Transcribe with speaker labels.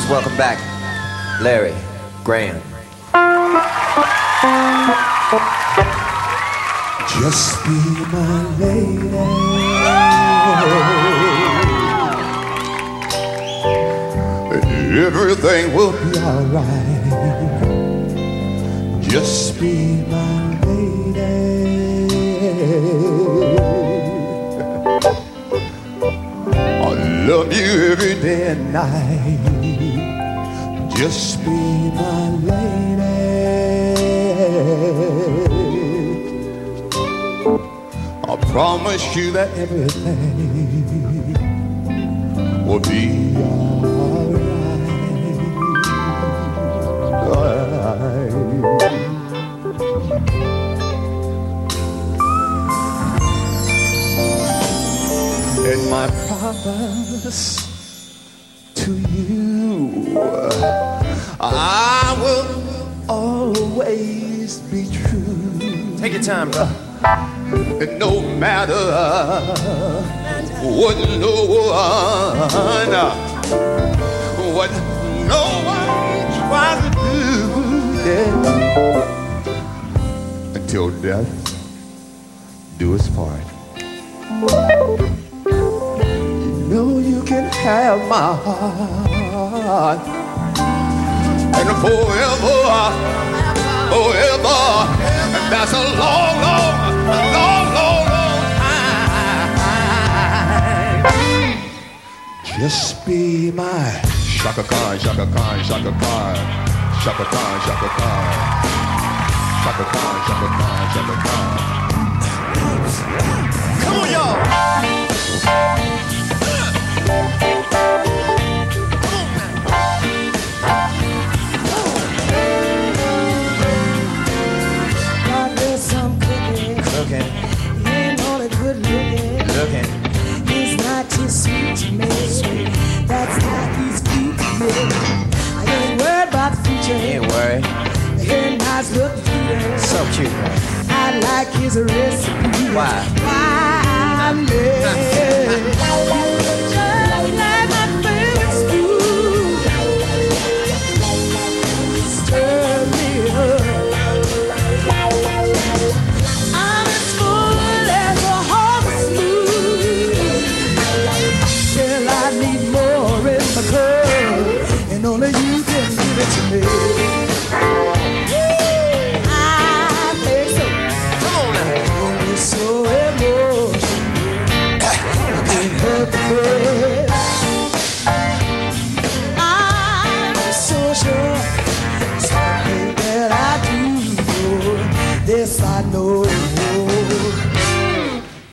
Speaker 1: Please welcome back Larry Graham.
Speaker 2: Just be my lady. Everything will be alright. Just be my lady. I love you every day and night. Just be my lady. I promise you that everything will be alright. And my promise to you, I will always be true.
Speaker 1: Take your time, bro.
Speaker 2: And no matter what no one tries to do, yeah, until death do us part. You know you can have my heart, and forever, and that's a long, long, long, long, long time. Just be my Chaka Khan, Chaka Khan, Chaka Khan, Chaka Khan, Chaka Khan, Chaka Khan, Chaka Khan, Chaka Khan. Come on, y'all.
Speaker 3: He's not too sweet to me. That's how he's cute to me. I ain't worried about the future.
Speaker 1: Ain't worried.
Speaker 3: Very nice looking cutie.
Speaker 1: So cute, man.
Speaker 3: I like his recipe.
Speaker 1: Why?
Speaker 3: Why me? Just like my favorite spoon. Stir me up. I'm as full as a harvest moon. Till I need more in my cup, and only you can give it to me. I'm so sure something that I do know. This I know.